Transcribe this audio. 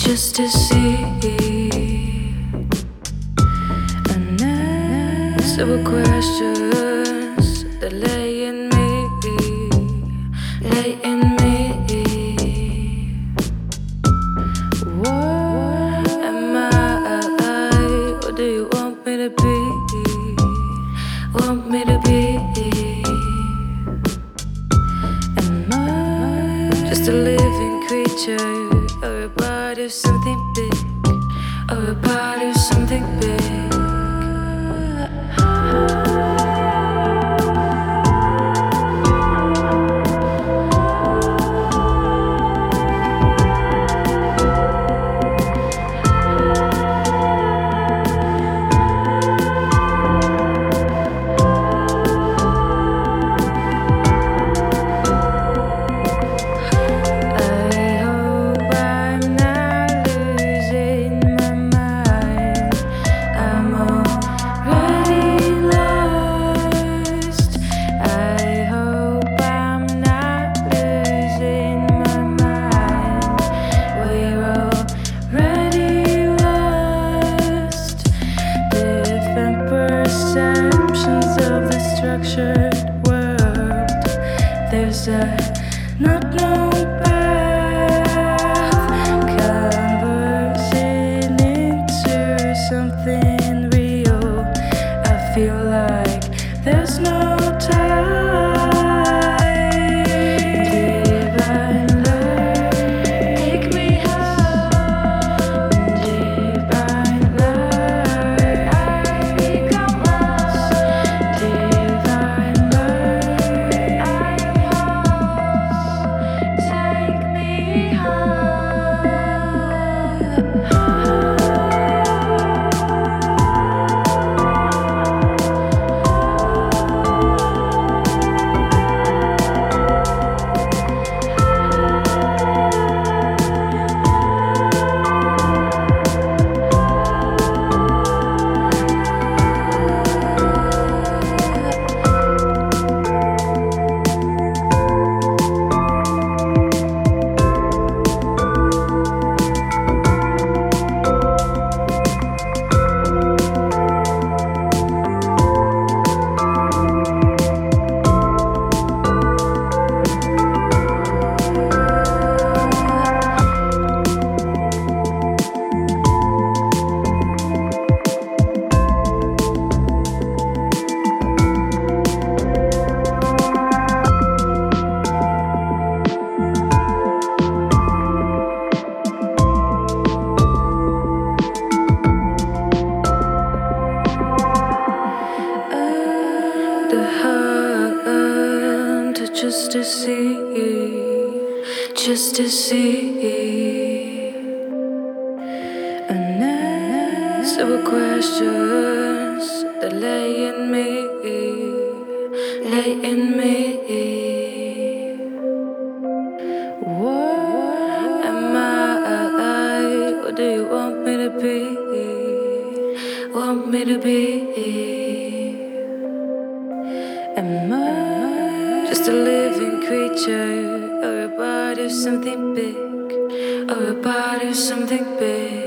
just to see an answer to questions that lay in me, lay in me. What am I? What do you want me to be? Want me to be? Am I just a living creature, or a part of something big, or a part of something big? World, there's a not known path conversing into something real. I feel like there's no time. Divine love, take me home. Divine love, I become lost. Divine just to see an answer to questions that lay in me, lay in me. What am I? What do you want me to be? Want me to be? Am I just a living creature, or a part of something big, or a part of something big?